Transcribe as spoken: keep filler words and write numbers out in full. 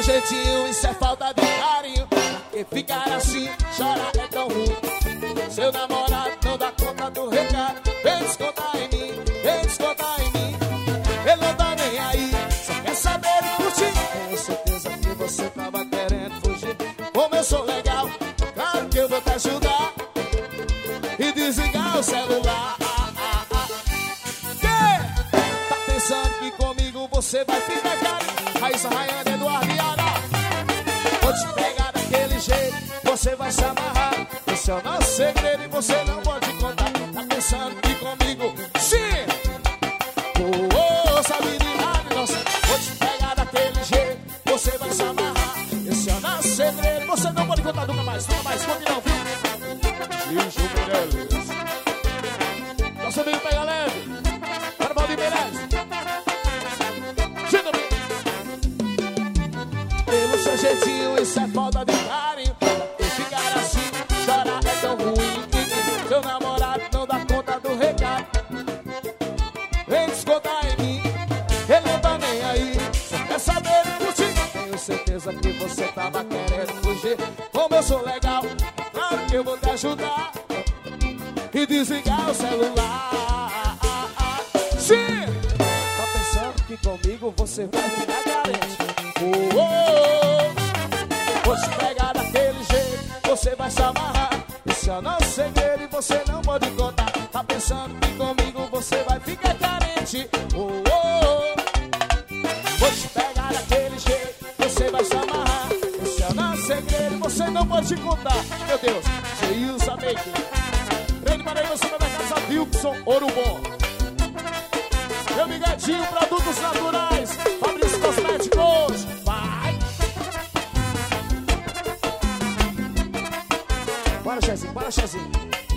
jeitinho, isso é falta de carinho. E ficar assim, chorar é tão ruim. Seu namorado não dá conta do recado. Vem descontar em mim, vem descontar em mim. Ele não tá nem aí, só quer saber de curtir. Tenho certeza que você tava querendo fugir. Como eu sou legal, claro que eu vou te ajudar. E desligar o celular. Que? Tá pensando que comigo você vai ficar carinho? Raíssa, Rayane, Eduardo e Ana. Vou te pegar daquele jeito, você vai se amarrar. Esse é o nosso segredo e você não pode contar. Tá pensando que comigo, sim. Oh, oh, sabe de nada, nossa. Vou te pegar daquele jeito, você vai se amarrar. Esse é o nosso segredo, você não pode contar nunca mais. Nunca mais, conte não, viu? Gilson Meirelles. Nosso amigo pega leve. Para Valdir Meirelles. Chega bem. Pelo seu jeitinho, isso é falta de carinho. E ficar assim, chorar é tão ruim. Seu namorado não dá conta do recado. Vem descontar em mim, ele não tá nem aí. Só quer saber de curtir. Tenho certeza que você tava querendo fugir. Como eu sou legal, claro que eu vou te ajudar. E desligar o celular. Sim! Tá pensando que comigo você vai ficar carente? Oh, oh, oh. Vou te pegar daquele jeito, você vai se amarrar. Esse é o nosso segredo e você não pode contar. Tá pensando que comigo você vai ficar carente? Oh, oh, oh. Vou te pegar daquele jeito, você vai se amarrar. Esse é o nosso segredo e você não pode contar. Meu Deus, Geilson Baker. Grande Maranhão, Supermercados Wilson, Ouro Bom. Meu Migadinho, produtos naturais. Fabrício Cosméticos. Vai. Bora, Chezinho, bora, Chezinho.